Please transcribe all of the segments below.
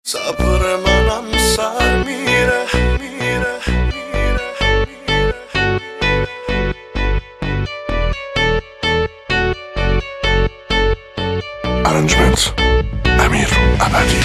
صبر منم سر میره ارنجمنت امیر ابدی.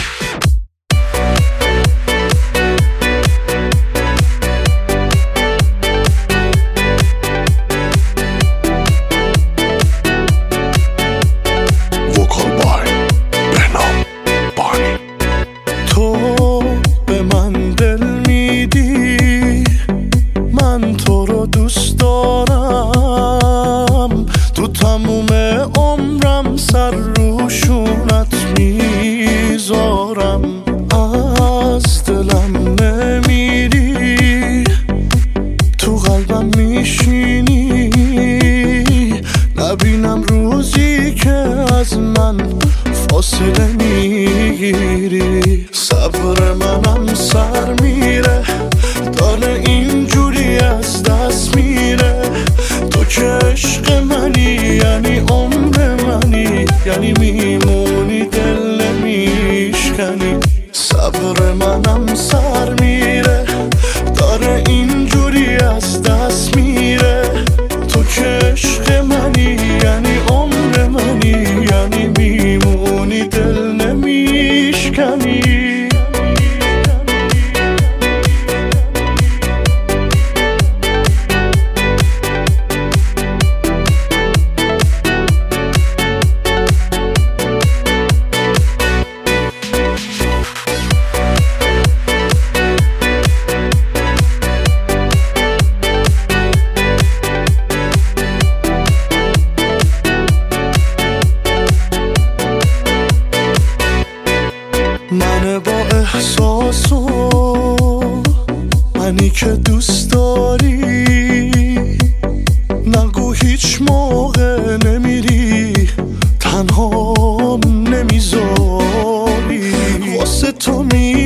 تو رو دوست دارم، تو تموم عمرم سر روشونت میذارم. از دلم نمیری، تو قلبم میشینی، نبینم روزی که از من فاصله میگیری. صبر منم سر میره، داره اینجوری از دست میره. تو که عشق منی، یعنی عمر منی، یعنی میمونی دل نمیشکنی. صبر منم سر میره، داره اینجوری از دست میره. تو که عشق منی، یعنی عمر منی، یعنی میمونی دل نمیشکنی. من با احساس و منی که دوست داری، نگو هیچ موقع نمیری، تنها نمیذاری. واسه تو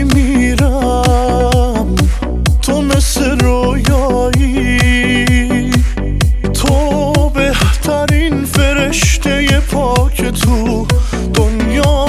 میمیرم، تو مثل رویایی، تو بهترین فرشته پاک تو دنیا.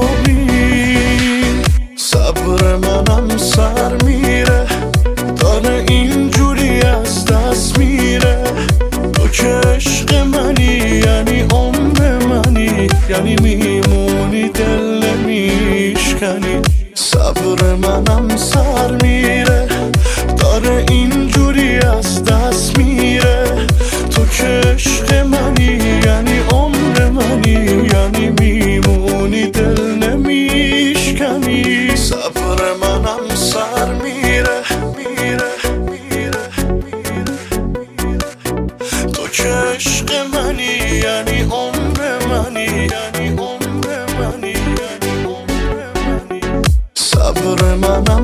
صبر منم سر میره، داره اینجوری از دست میره. تو که عشق منی، یعنی عمر منی، یعنی میمونی دل نمیشکنی. صبر منم سر میره، داره اینجوری از دست میره. تو که عشق منی، یعنی عمر منی، یعنی میمونی دل نمیشکنی. صبر منم سر میره، تو که عشق منی، یعنی عمر منی، یعنی عمر منی، یعنی عمر منی. صبر منم